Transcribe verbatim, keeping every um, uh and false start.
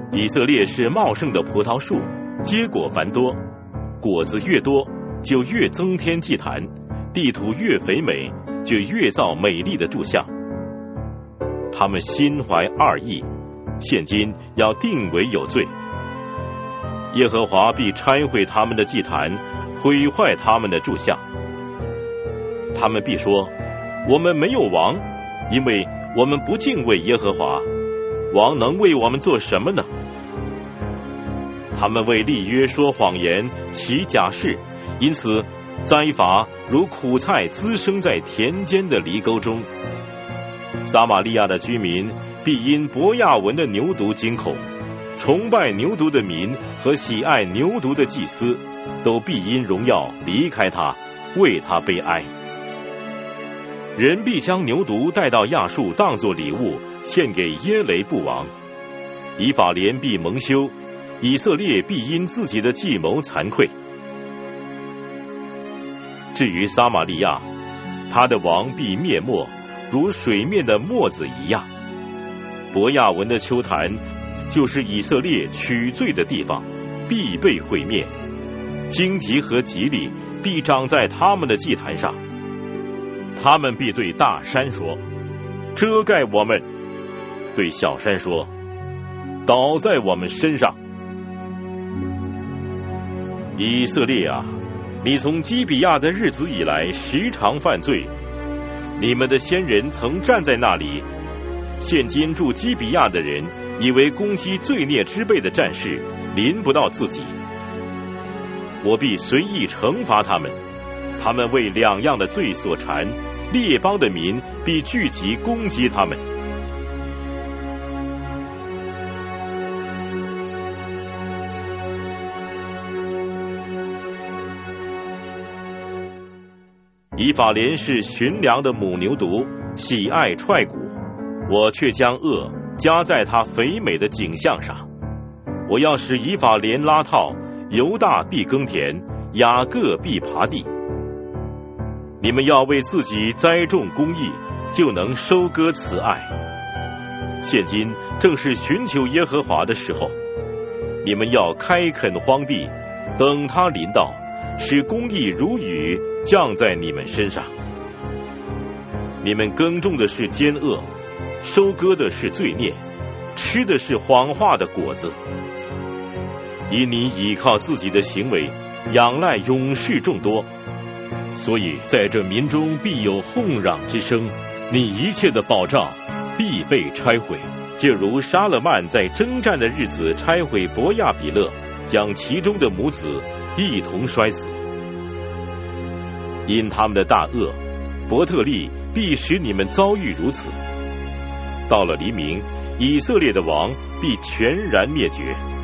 以色列是茂盛的葡萄树，结果繁多，果子越多，就越增添祭坛，地土越肥美，就越造美丽的柱像。他们心怀二意，现今要定为有罪。耶和华必拆毁他们的祭坛，毁坏他们的柱像。他们必说：我们没有王，因为我们不敬畏耶和华，王能为我们做什么呢？他们为立约说谎言，起假誓，因此灾罚如苦菜滋生在田间的犁沟中。撒玛利亚的居民必因伯亚文的牛犊惊恐，崇拜牛犊的民和喜爱牛犊的祭司，都必因荣耀离开他，为他悲哀。人必将牛犊带到亚述，当作礼物献给耶雷布王。以法莲必蒙羞，以色列必因自己的计谋惭愧。至于撒玛利亚，他的王必灭没，如水面的沫子一样。伯亚文的丘坛，就是以色列取罪的地方，必被毁灭。荆棘和吉利必长在他们的祭坛上。他们必对大山说：遮盖我们；对小山说：倒在我们身上。以色列啊，你从基比亚的日子以来时常犯罪，你们的先人曾站在那里，现今住基比亚的人以为攻击罪孽之辈的战士临不到自己。我必随意惩罚他们，他们为两样的罪所缠，列邦的民必聚集攻击他们。以法莲是驯良的母牛犊，喜爱踹骨，我却将恶加在他肥美的颈项上。我要使以法莲拉套，犹大必耕田，雅各必耙地。你们要为自己栽种公义，就能收割慈爱。现今正是寻求耶和华的时候，你们要开垦荒地，等他临到，使公义如雨降在你们身上。你们耕种的是奸恶，收割的是罪孽，吃的是谎话的果子。因你倚靠自己的行为，仰赖勇士众多，所以在这民中必有哄嚷之声，你一切的保障必被拆毁，就如沙勒曼在征战的日子拆毁伯亚比勒，将其中的母子一同摔死。因他们的大恶，伯特利必使你们遭遇如此。到了黎明，以色列的王必全然灭绝。